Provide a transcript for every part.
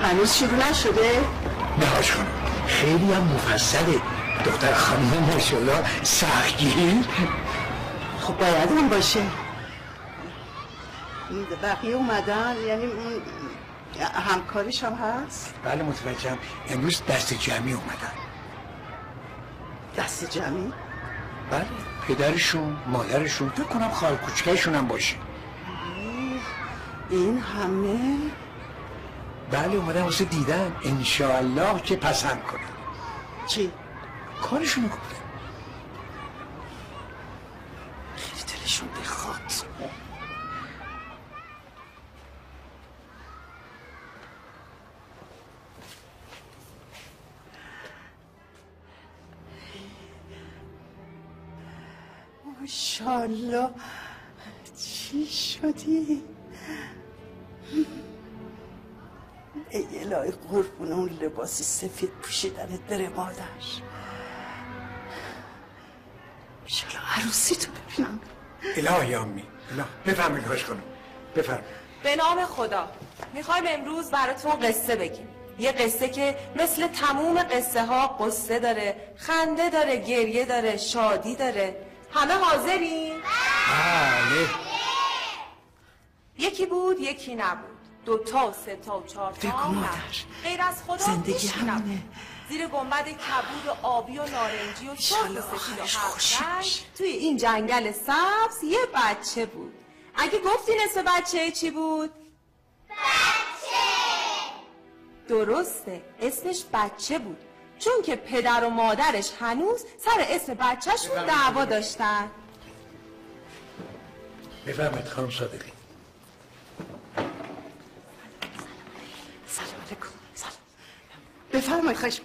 هنوز شروع نشده؟ نهاش خانم خیلی هم مفصله. دختر خانم ماشاءالله سختگیر. خب باید اون باشه. بقیه اومدن یعنی اون همکاریش هم هست؟ بله متوجهم. امروز دست جمعی اومدن. دست جمعی؟ بله پدرشون مادرشون فکر کنم خال کوچکشون هم باشه. این همه؟ بله اومدن واسه دیدن انشاءالله که پسند کنن. چی؟ کارشونو گفتن. خیلی دلشون بخواد. ماشاءالله چی شدی؟ ای الهی قربون اون لباسی سفید پوشیدنت بره مادر. انشالله عروسی تو ببینم. الهی آمین. بفرمایید هاش کنم. بفرمایید. به نام خدا میخوایم امروز براتون قصه بگیم. یه قصه که مثل تموم قصه ها قصه داره، خنده داره، گریه داره، شادی داره. همه حاضرین؟ بله. یکی بود یکی نبود، 2 تا 3 تا 4 تا نبود. غیر از خدا زندگی همینه. زیر گنبد کبود آبی و نارنجی و سرخ و سفید و هفت‌رنگ توی این جنگل سبز یه بچه بود. اگه گفتین اسم بچه چی بود؟ بچه. درسته اسمش بچه بود، چون که پدر و مادرش هنوز سر اسم بچهشون دعوا داشتن. بفرمایید خانم صادقی. سلام علیکم. سلام. بفرمایید خواهش.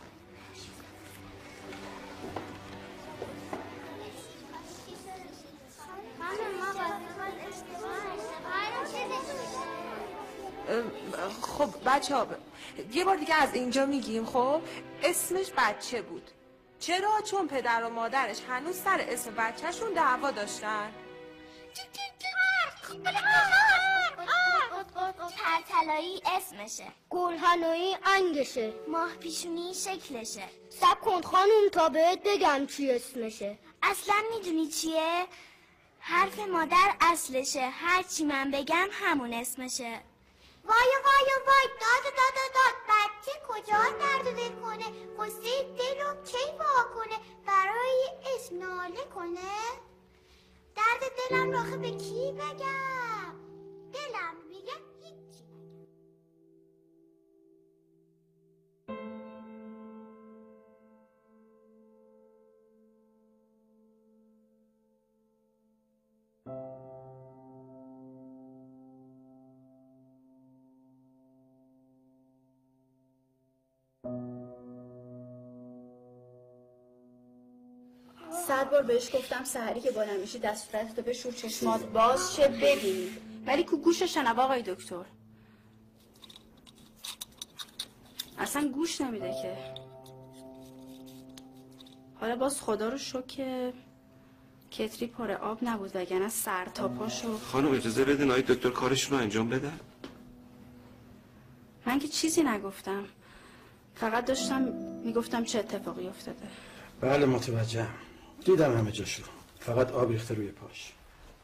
خب بچه ها یه بار دیگه از اینجا میگیم. خب اسمش بچه بود. چرا؟ چون پدر و مادرش هنوز سر اسم بچهشون دعوا داشتن. پرتلایی اسمشه، گلهنایی انگشه، ماه پیشونی شکلشه. سب کن خانوم تا بهت بگم چی اسمشه. اصلا میدونی چیه؟ حرف مادر اصلشه، هرچی من بگم همون اسمشه. وای وای وای داد بچه کجا درد و دل کنه، قصه دل رو کی وا کنه، برای اسم ناله کنه. درد دلم رو آخه به کی بگم؟ دلم میگه هیچی. صد بار بهش گفتم سحری که بالا میشی دست صورتتو بشور چشمات باز شه ببینی، ولی کو گوشش نبود آقای دکتر. اصلا گوش نمیده که. حالا باز خدا رو شکر که کتری پر آب نبود وگرنه سر تا پاشو. خانم اجازه بدین آقای دکتر کارشون رو انجام بدن. من که چیزی نگفتم، فقط داشتم میگفتم چه اتفاقی افتاده. بله متوجهم، دیدم همه جاشو، فقط آب ریخته روی پاش.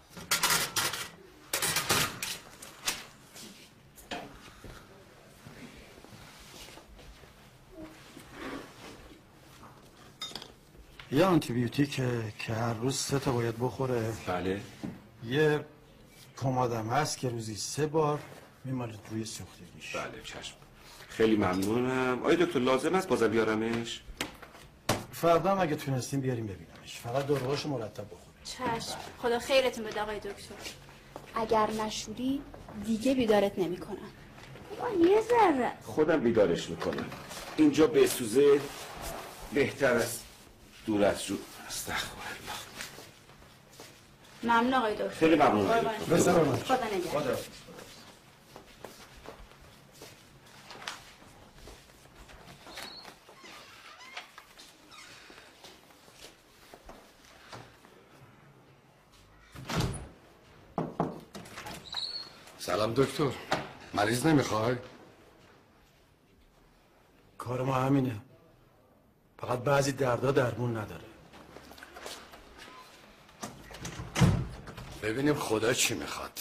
یه آنتیبیوتیکه که هر روز 3 تا باید بخوره. بله. یه پمادم هست که روزی 3 بار میمالید روی سوختگیش. بله چشم. خیلی ممنونم. آیا دکتر لازم است بازم بیارمش؟ فردا هم اگه تونستیم بیاریم ببینمش، فقط داروهاشو مرتب بخوره. چشم، خدا خیرتون بده آقای دکتر. اگر نشوری دیگه بیدارت نمیکنم. یه ذره خودم بیدارش میکنم. اینجا بسوزه بهتر است دور از جو. استغفرالله. ممنون آقای دکتر. خیلی ممنون. بسلامت. خدا نگهدار. سلام دکتر، مریض نمیخوای؟ کار ما همینه. فقط بعضی دردا درمون نداره. ببینیم خدا چی میخواد.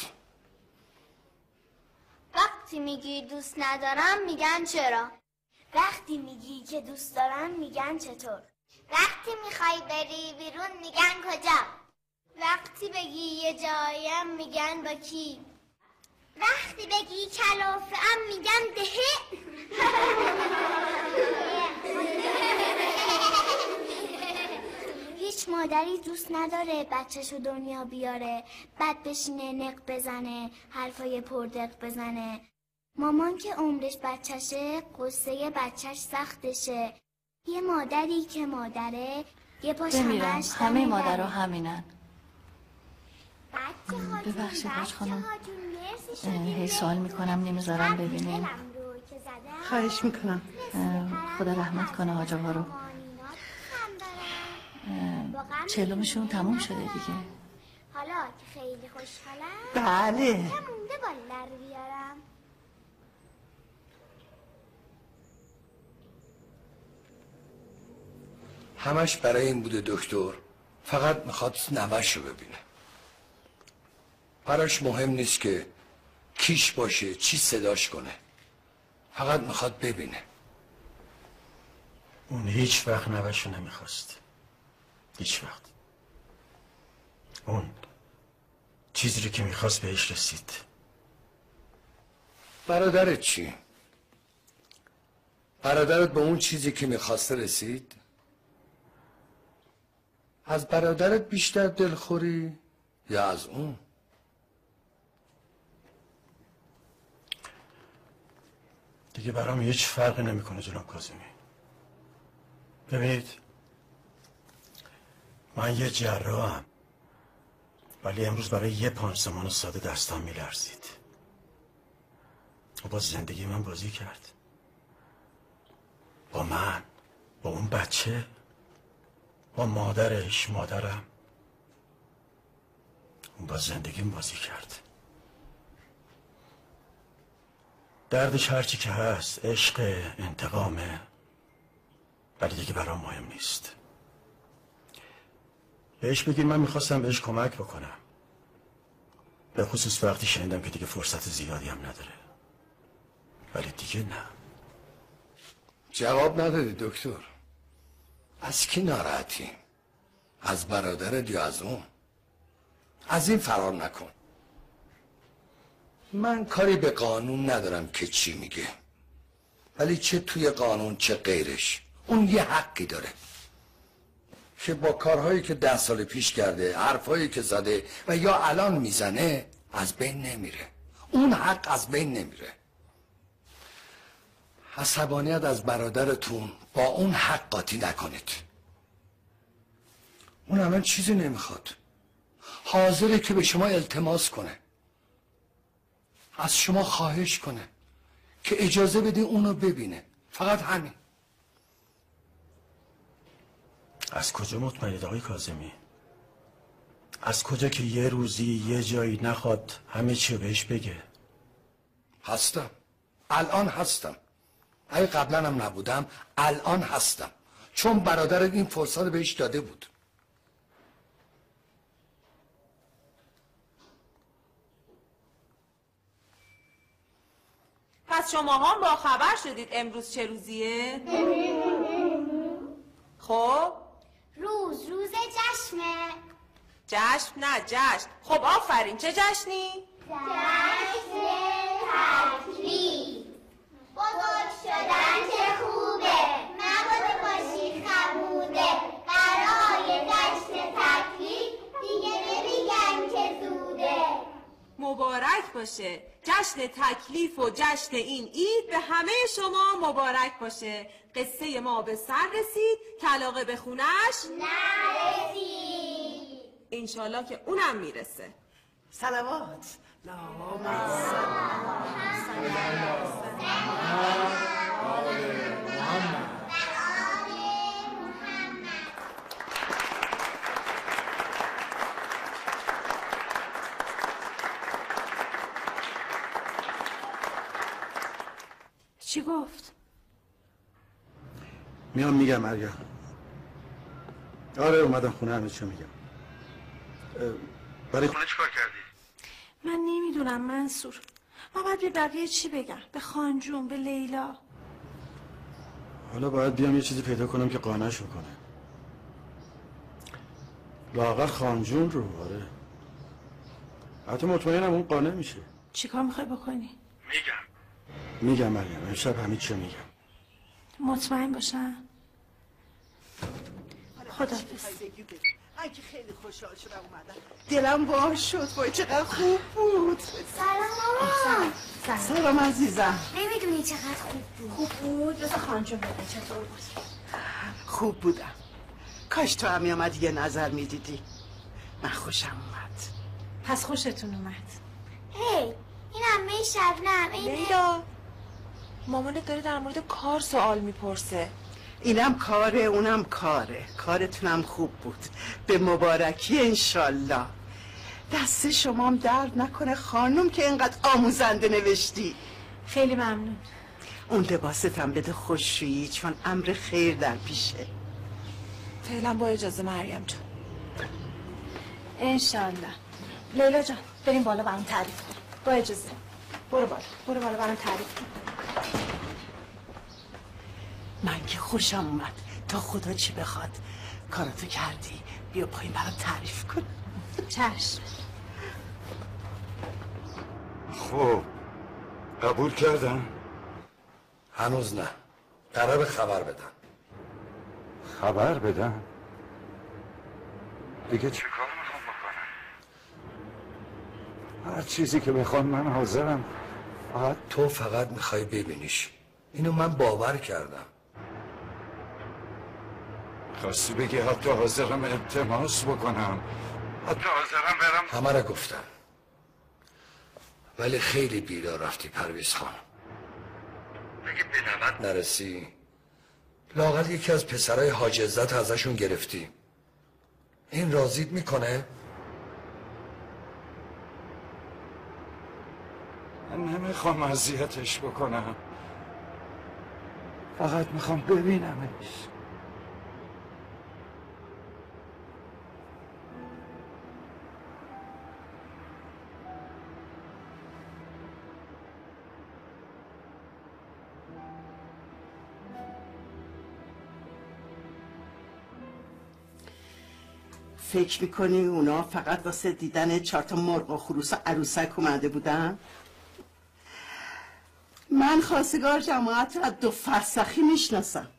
وقتی میگی دوست ندارم میگن چرا؟ وقتی میگی که دوست دارم میگن چطور؟ وقتی میخوای بری بیرون میگن کجا؟ وقتی بگی یه جایم میگن با کی؟ وقتی بگی کلافه‌ام میگن دهه. هیچ مادری دوست نداره بچه‌شو دنیا بیاره، بعد بشینه نق بزنه، حرفای پردق بزنه. مامان که عمرش بچه‌شه، قصه بچه‌ش سختشه. یه مادری که مادره، یه پاش همش همه مادرها همینن. ببخشید باش خانم، هی سوال میکنم نمیذارم ببینیم. خواهش میکنم. خدا رحمت کنه حاج آقا رو. 40مشون تموم شده دیگه. حالا که خیلی خوشحالم بله یه مونده بالا رو بیارم. همش برای این بوده دکتر، فقط میخواد نوه‌شو ببینه. براش مهم نیست که کیش باشه، چی صداش کنه، فقط میخواد ببینه. اون هیچ وقت نوه‌شو نمیخواست، هیچ وقت. اون چیزی رو که میخواست بهش رسید. برادرت چی؟ برادرت به اون چیزی که میخواسته رسید؟ از برادرت بیشتر دلخوری یا از اون؟ دیگه برام هیچ فرقی نمیکنه جناب کاظمی. ببینید، من یه جراحم، ولی امروز برای یه پانسمان ساده دستام میلرزید. و با زندگی من بازی کرد، با من، با اون بچه، با مادرش، مادرم. اون با زندگیم بازی کرد. دردش هرچی که هست، عشق، انتقامه، ولی دیگه برام مهم نیست. بهش بگید من میخواستم بهش کمک بکنم، به خصوص وقتی شنیدم که دیگه فرصت زیادی هم نداره، ولی دیگه نه. جواب ندادی دکتر. از کی ناراحتی؟ از برادرت یا از اون؟ از این فرار نکن. من کاری به قانون ندارم که چی میگه، ولی چه توی قانون چه غیرش اون یه حقی داره که با کارهایی که 10 سال پیش کرده، حرفهایی که زده و یا الان میزنه از بین نمیره. اون حق از بین نمیره. عصبانیت از برادرتون با اون حق قاطی نکنید. اون همه چیزی نمیخواد، حاضره که به شما التماس کنه، از شما خواهش کنه که اجازه بدین اونو ببینه، فقط همین. از کجا مطمئنید آقای کاظمی؟ از کجا که یه روزی یه جایی نخواد همه چی بهش بگه؟ هستم، الان هستم. اگه قبلا هم نبودم الان هستم، چون برادرت این فرصت بهش داده بود. پس شما هم با خبر شدید امروز چه روزیه؟ خب روز جشنه. جشن نه جشن. خب آفرین، چه جشنی؟ جشن تکلیف. بزرگ شدن چه خوبه، نباید باشی خموده. برای جشن تکلیف دیگه نمیگن که زوده. مبارک باشه جشن تکلیف و جشن این عید به همه شما مبارک باشه. قصه ما به سر رسید، که علاقه به خونش نرسید. انشالله که اونم میرسه. صلوات. اللهم چی گفت؟ میام میگم مریم. آره اومدم خونه همه چی میگم. برای خونه چیکار کردی؟ من نمیدونم منصور. ما باید به بقیه چی بگم؟ به خانجون، به لیلا؟ حالا باید بیام یه چیزی پیدا کنم که قانعش کنه. لااقل خانجون رو. آره حتی مطمئنم اون قانع میشه. چیکار میخوای بکنی؟ میگم مریم، امشب همه چی میگم. مطمئن باشم. خداحافظ. من که خیلی خوشحال شدم اومدم. دلم وار شد. وای چقدر خوب بود. سلام مامان. سلام عزیزم. نمیدونی چقدر خوب بود. بذار خانجون بگه چطور بود. خوب بودم. کاش تو هم میامدی یه نظر میدیدی. من خوشم اومد. پس خوشتون اومد. هی این عمه شبنم. لیلا مامانت داره در مورد کار سوال میپرسه. اینم کاره اونم کاره. کارتونم خوب بود. به مبارکی انشالله. دست شمام درد نکنه خانم که اینقدر آموزنده نوشتی. خیلی ممنون. اون لباستم بده خوشویی چون امر خیر در پیشه. فعلا با اجازه مریم جان. انشالله. لیلا جان بریم بالا برام تعریف کن. با اجازه. برو بالا برام تعریف کن. من که خوشم اومد. تا خدا چی بخواد کاراتو کردی. بیا پایین برام تعریف کن. چشم. خب قبول کردن؟ هنوز نه. قرار خبر بدن. خبر بدن؟ دیگه چه کار میخوام بکنم؟ هر چیزی که بخوان من حاضرم. تو فقط میخوای ببینیش. اینو من باور کردم. خواستی بگی حتی حاضرم التماس بکنم، حتی حاضرم برم. همه را گفتم ولی خیلی بیدار رفتی پرویز خان. اگه به نبت نرسی لااقل یکی از پسرای حاج عزت ازشون گرفتی. این راضیت میکنه؟ من نمیخوام اذیتش بکنم، فقط میخوام ببینمش. فکر میکنی اونا فقط واسه دیدن 4 تا مرغ و خروس و عروسک اومده بودن؟ من خواستگار جماعت رو از 2 فرسخی میشناسم.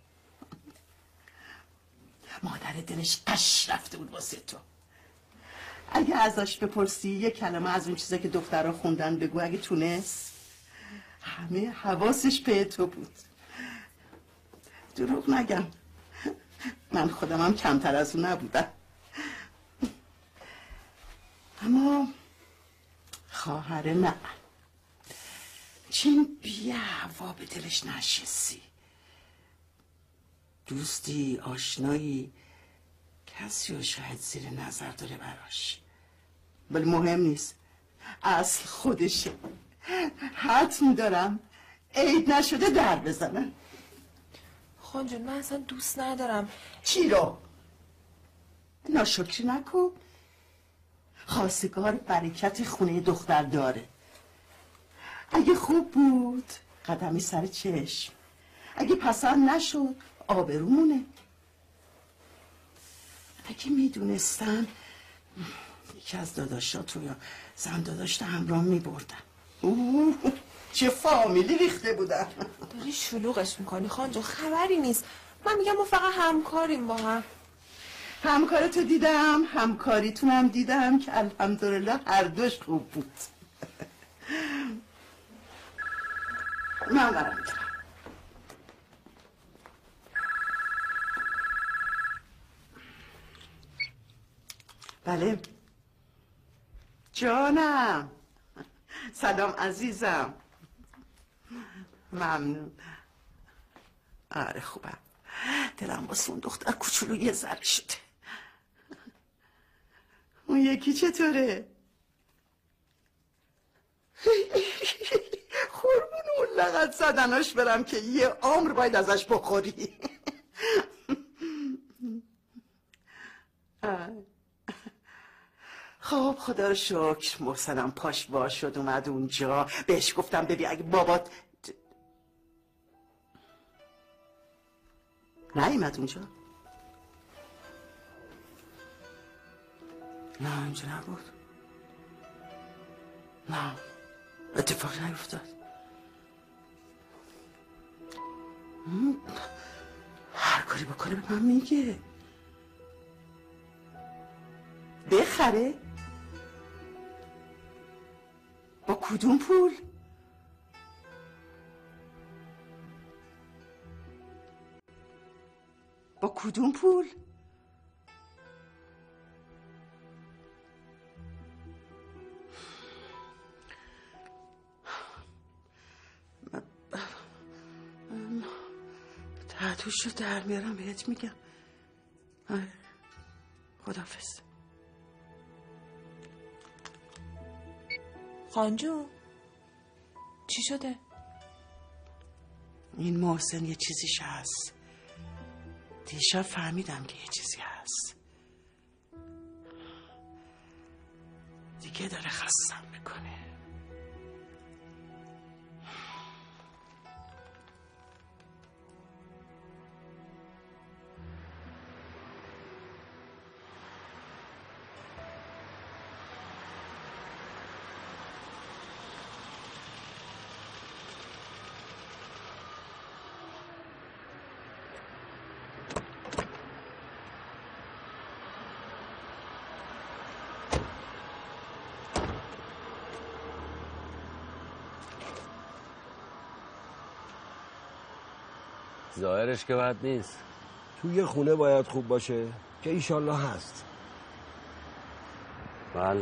مادر دلش قش رفته بود واسه تو. اگه ازش بپرسی یه کلمه از اون چیزا که دخترها خوندن بگو اگه تونست. همه حواسش به تو بود. دروغ نگم من خودم هم کمتر از اون نبودم. اما خواهر نه. چین بی هوا به دلش نشستی. دوستی آشنایی کسی رو شاید زیر نظر داره براش، ولی مهم نیست. اصل خودشه. حتم دارم عید نشده در بزنن. خانجون من اصلا دوست ندارم. چی رو؟ ناشکری نکن. خواستگار برکت خونه دختر داره. اگه خوب بود قدمی سر چشم، اگه پسند نشد آبرومونه. اگه میدونستن یکی از داداشات رو یا زن داداشت همراه میبردن. چه فامیلی ریخته بودن. داری شلوغش میکنی خانجون، خبری نیست. من میگم ما فقط همکاریم با هم. همکارتو دیدم، همکاریتونم دیدم که الحمدلله هر دوش خوب بود. من برم میگم. بله جانم. سلام عزیزم. ممنون. آره خوبم. دلم واسه اون دختر کوچولو یه ذره شده. اون یکی چطوره؟ قربون اون لغت زدناش برم که یه عمر باید ازش بخوری. خب خدا رو شکر محسنم پاش وا شد اومد اونجا. بهش گفتم ببین اگه بابات نیومد اونجا. نه اینجا نبود. نه اتفاق نیفتاد. هر کاری بکنه به من میگه. بخره؟ با کدوم پول؟ با کدوم پول؟ تحتوش رو در میارم بهت میگم. خداحافظ. خانجون چی شده؟ این محسن یه چیزیش هست. دیشب فهمیدم که یه چیزی هست. دیگه داره خستم میکنه. ظاهرش که بد نیست. توی خونه باید خوب باشه که ایشالله هست. بله.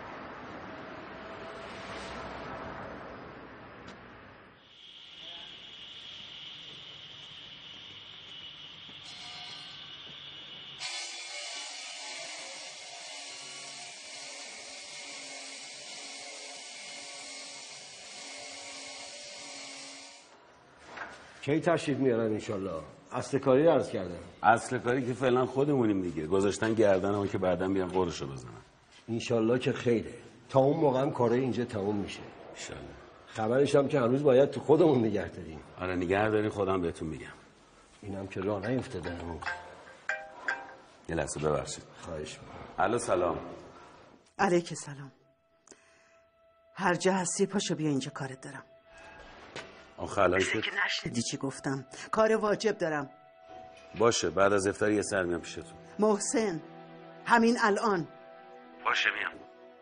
کی تشریف میارن انشالله؟ اصل کاری عرض کردم. اصل کاری که فعلا خودمونیم دیگه. گذاشتن گردن اون که بعدا بیان قرشو بزنن. انشالله که خیره. تا اون موقع هم کاره اینجا تموم میشه. انشالله. خبرش هم که هنوز باید تو خودمون نگه داریم. آره نگه داری، خودم بهتون میگم. اینم که راه نیفتاده همون. یه لحظه ببخشید. خواهش میکنم. الو سلام. علیک سلام. هر جا هستی پاشو بیا اینجا کارت دارم. آخه الان که نشنیدی چی گفتم؟ کار واجب دارم. باشه بعد از افطار یه سر میام پیشتون. محسن همین الان. باشه میام.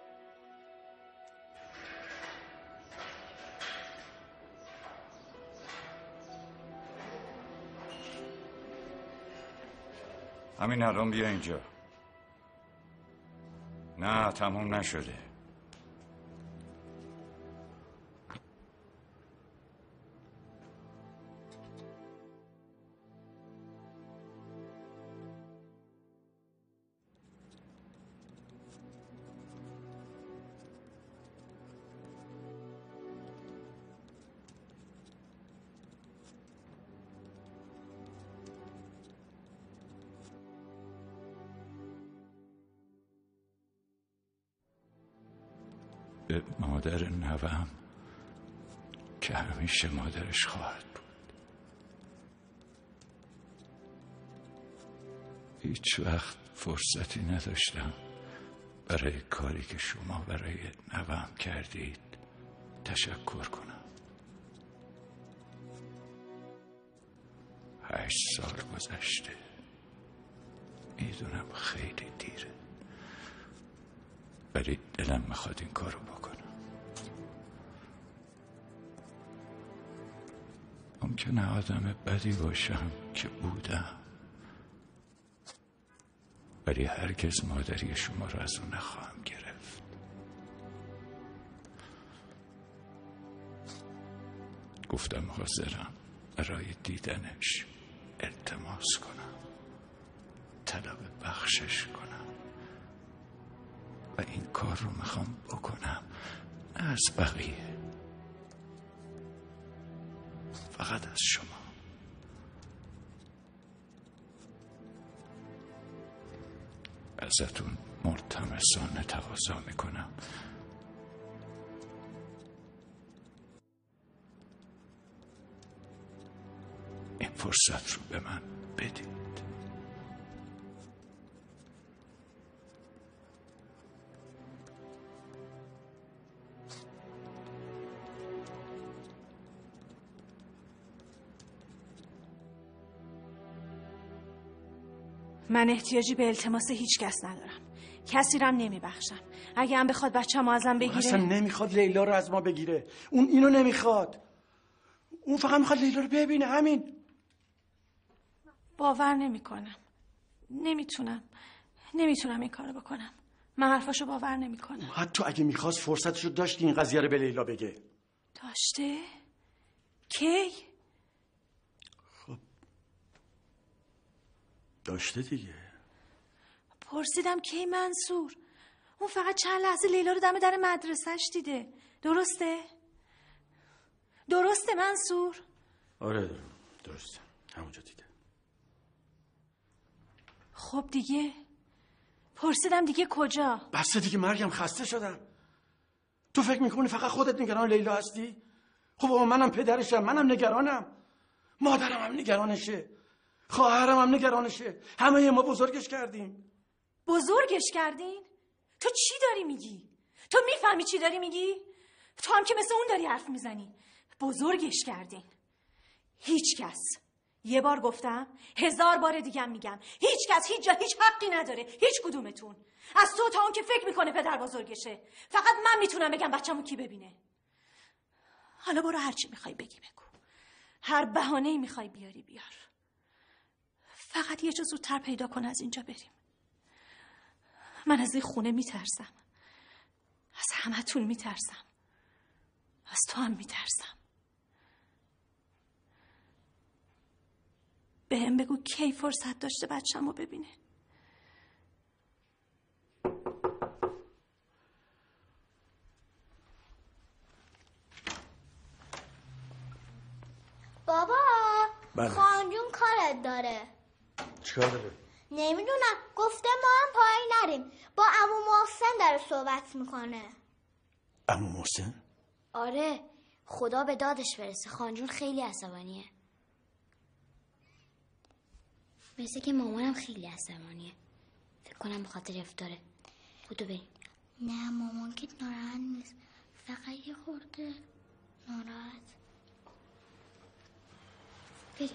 همین الان بیا اینجا. نه تموم نشده. به مادر نوام که همیشه مادرش خواهد بود. هیچ وقت فرصتی نداشتم برای کاری که شما برای نوام کردید تشکر کنم. 8 سال گذشته. میدونم خیلی دیره ولی دلم میخواد این کارو بکنم. ممکنه آدم بدی باشم که بودم ولی هرگز مادری شما رو از اون نخواهم گرفت. گفتم حاضرم برای دیدنش التماس کنم، طلب بخشش کنم و این کار رو میخوام بکنم نه از بقیه، فقط از شما. ازتون ملتمسانه تقاضا میکنم این فرصت رو به من بدید. من احتیاجی به التماس هیچ کس ندارم. کسی رم نمیبخشم. اگه هم بخواد بچه‌مو ازم بگیره. اصلا نمیخواد لیلا رو از ما بگیره. اون اینو نمیخواد. اون فقط میخواد لیلا رو ببینه، همین. باور نمیکنم. نمیتونم این کارو بکنم. من حرفاشو باور نمیکنم. حتی اگه میخواست فرصتشو داشت این قضیه رو به لیلا بگه. داشته؟ کی؟ داشته دیگه. پرسیدم کی منصور؟ اون فقط چند لحظه لیلا رو دم در مدرسهش دیده. درسته منصور؟ آره درسته، همونجا دیده. خب دیگه پرسیدم دیگه کجا؟ بس دیگه مریم، خسته شدم. تو فکر میکنی فقط خودت نگران لیلا هستی؟ خب منم پدرشم، منم نگرانم. مادرم هم نگرانشه، خواهرم هم نگرانشه. همه ما بزرگش کردیم. بزرگش کردین؟ تو چی داری میگی؟ تو میفهمی چی داری میگی؟ تو هم که مثل اون داری حرف میزنی. بزرگش کردین. هیچ کس، یه بار گفتم 1000 بار دیگه میگم، هیچ کس هیچ جا هیچ حقی نداره. هیچ کدومتون، از تو تا اون که فکر میکنه پدر بزرگشه. فقط من میتونم بگم بچه‌مو کی ببینه. حالا برو هر چی میخوای بگی بگو، هر بهانه‌ای میخوای بیاری بیار. فقط یه جا زودتر پیدا کن از اینجا بریم. من از این خونه میترسم، از همتون میترسم، از تو هم میترسم. بهم بگو کی فرصت داشته بچه‌مو ببینه. بابا بله. خانجون کارت داره. چیکار داره؟ نمیدونم، گفته ما هم پایین نریم. با عمو محسن داره صحبت میکنه. عمو محسن؟ آره، خدا به دادش برسه. خانجون خیلی عصبانیه. مثل که مامانم خیلی عصبانیه. فکر کنم به خاطر افتاره. بودو بریم. نه مامان که ناراحت نیست، فقط یه خورده ناراحت. بریم.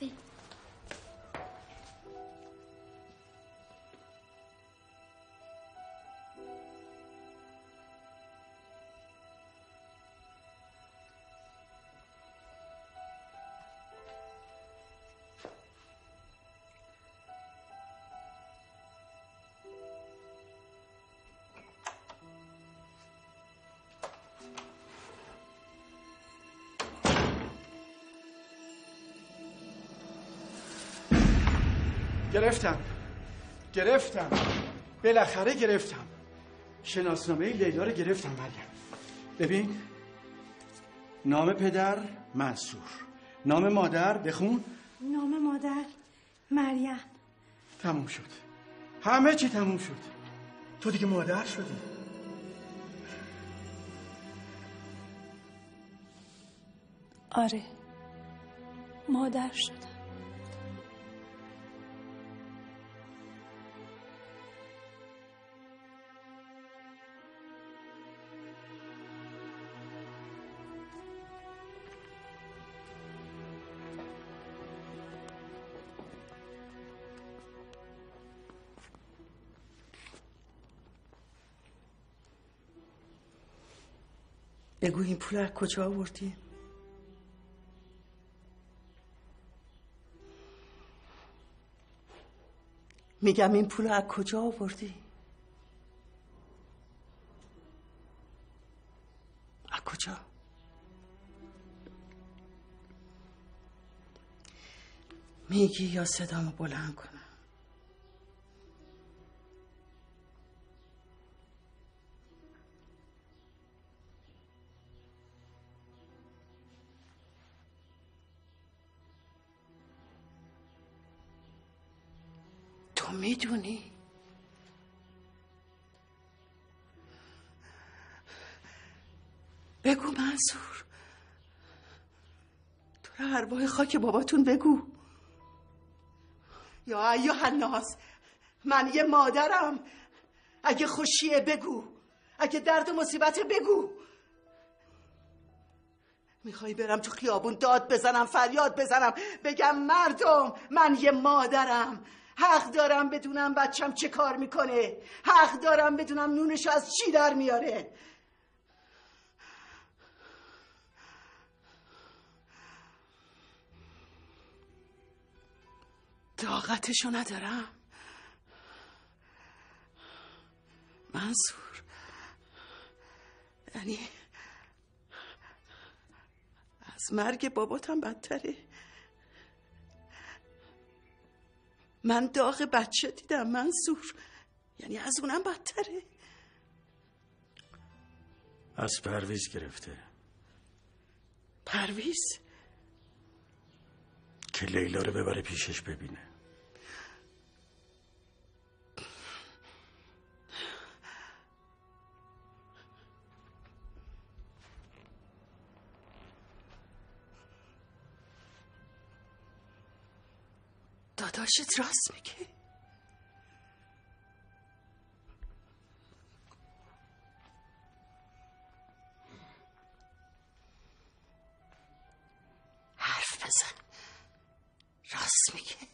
گرفتم بالاخره گرفتم. شناسنامه لیلا رو گرفتم مریم. ببین، نام پدر منصور، نام مادر بخون. نام مادر مریم. تموم شد، همه چی تموم شد. تو دیگه مادر شدی. آره، مادر شدم. بگو این پول از کجا آوردی؟ میگم این پول از کجا آوردی؟ از کجا؟ میگی یا صدامو بلند کنم؟ تو میدونی منصور، تو رو ارواح خاک باباتون بگو. یا ایها الناس، من یه مادرم، اگه خوشیه بگو، اگه درد و مصیبته بگو. میخوای برم تو خیابون داد بزنم، فریاد بزنم، بگم مردم من یه مادرم، حق دارم بدونم بچم چه کار میکنه، حق دارم بدونم نونشو از چی در میاره. طاقتشو ندارم منصور، یعنی از مرگ باباتم بدتره. من داغ بچه دیدم منصور، یعنی از اونم بدتره. از پرویز گرفته. پرویز؟ که لیلا رو ببره پیشش ببینه. داداشت راست میگه. حرف بزن، راست میگه.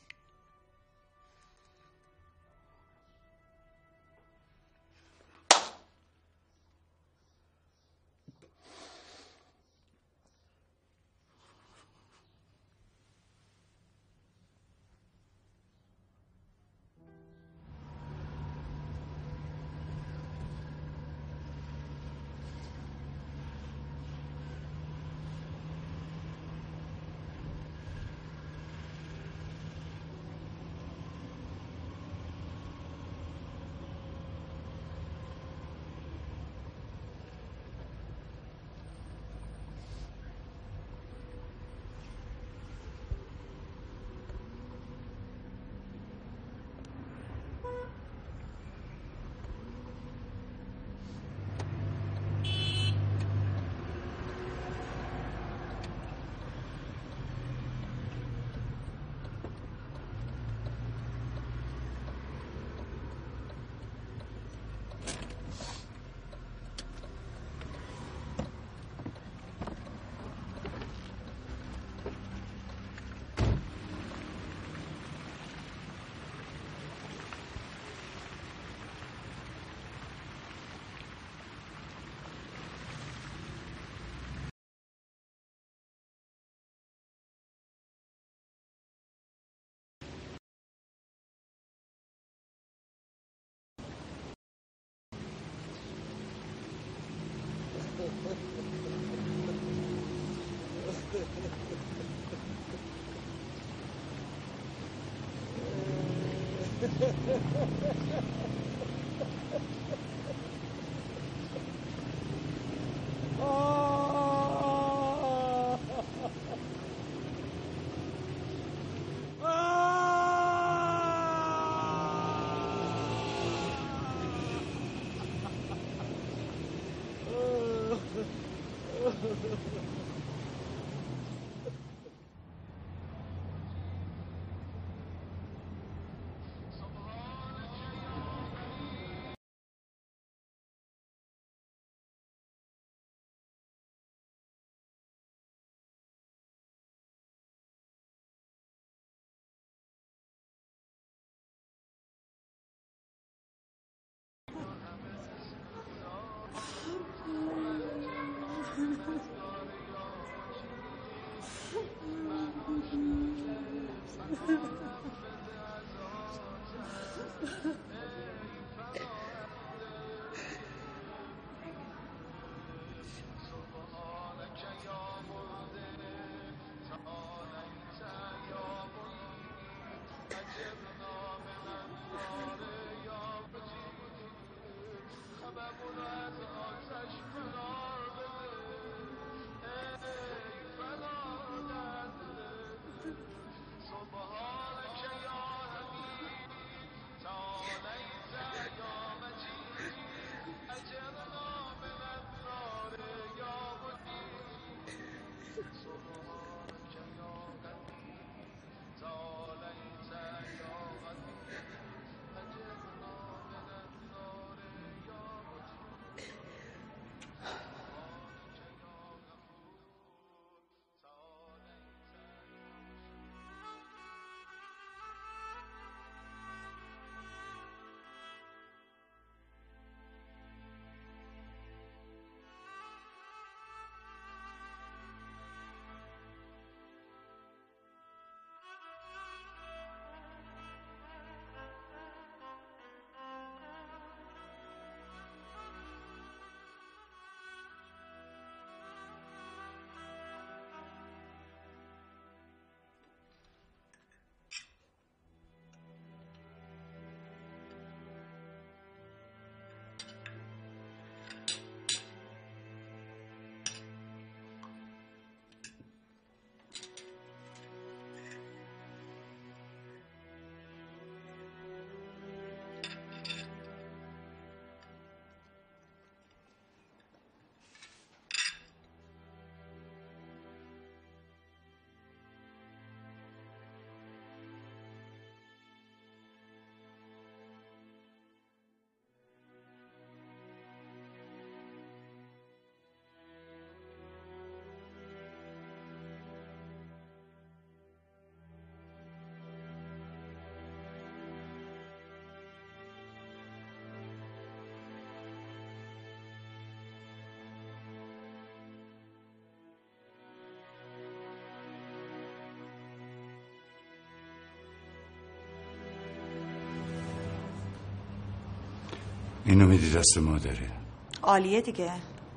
اینو میدی دست مادره. عالیه دیگه.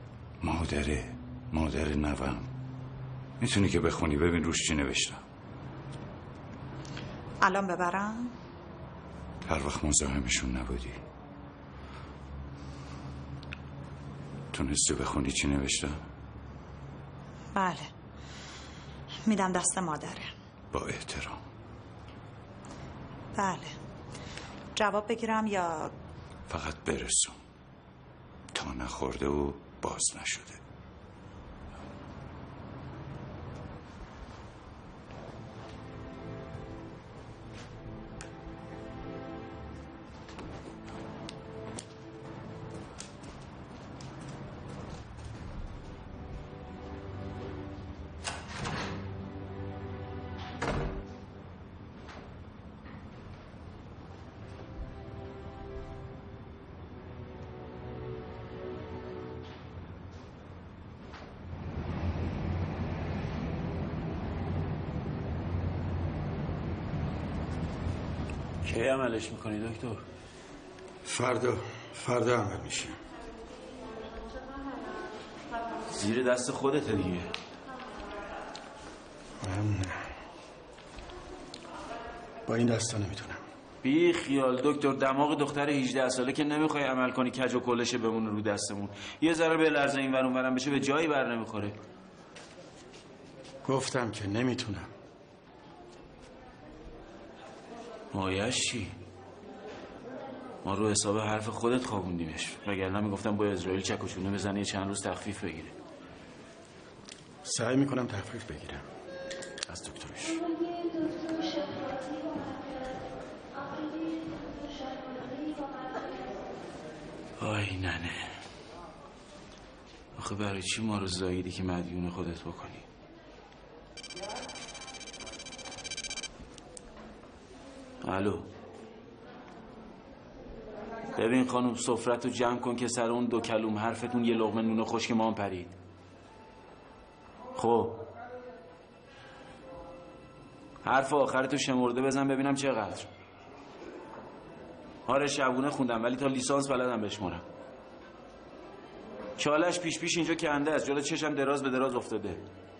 مادر نوام. میتونی که بخونی ببین روش چی نوشتم. الان ببرم؟ هر وقت مزاحمشون نبودی تونستی بخونی چی نوشتم؟ بله، میدم دست مادره. با احترام. بله. جواب بگیرم یا فقط برسون تا نخورده و باز نشده. کی عملش میکنی دکتر؟ فردا عمل میشه. زیر دست خودته دیگه. من با این دستا نمیتونم. بی خیال دکتر، دماغ دختر 18 ساله که نمیخوای عمل کنی کج و کلشه بمونه رو دستمون. یه ذره به لرزه این ور اون ورم بشه به جایی بر نمیخوره. گفتم که نمیتونم. مایش چی؟ ما رو حساب حرف خودت خوابوندیمش، وگرنه میگفتم با اسرائیل چک و چونه بزنه چند روز تخفیف بگیره. سعی میکنم تخفیف بگیرم از دکترش. آی ننه، آخه برای چی ما رو زاییدی که مدیون خودت بکنی؟ الو، ببین خانم سفرت رو جمع کن که سر اون 2 کلوم حرفتون یه لقمه نون خشک ما هم پرید. خب حرف آخرتو شمرده بزن ببینم چقدر. آره شبونه خوندم ولی تا لیسانس بلدم بشمرم. چالش پیش اینجا کنده است، جلو چشم دراز به دراز افتاده.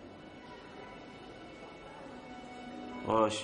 باشه.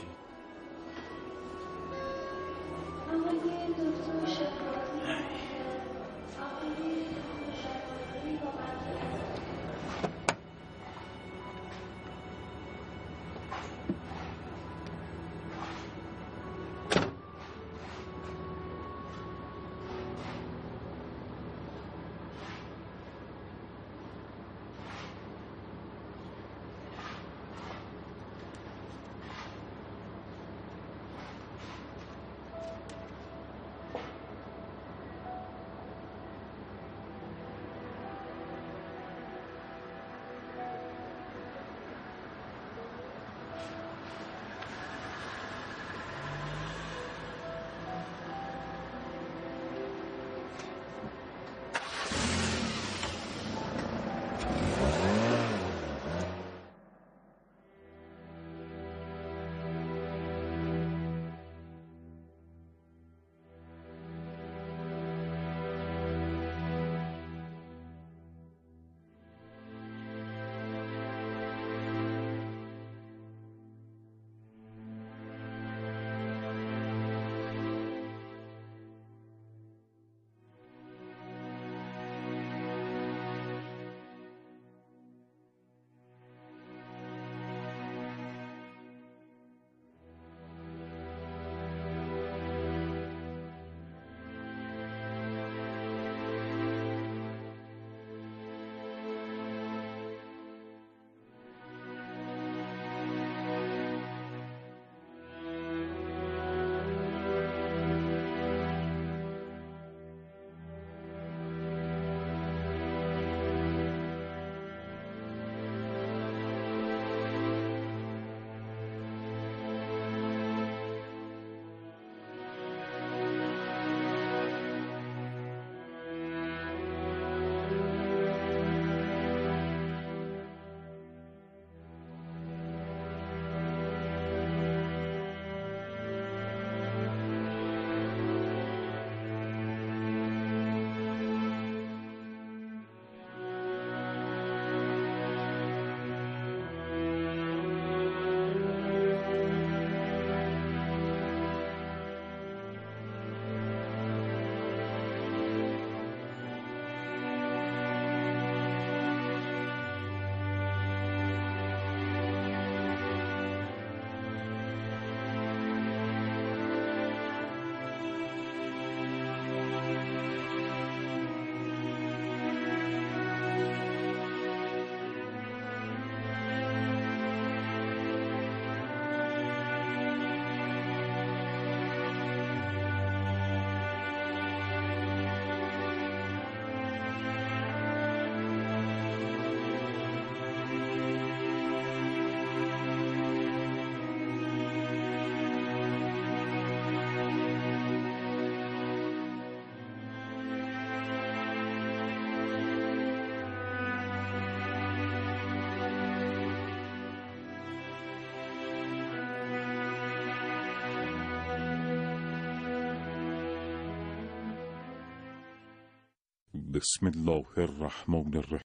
بسم الله الرحمن الرحیم.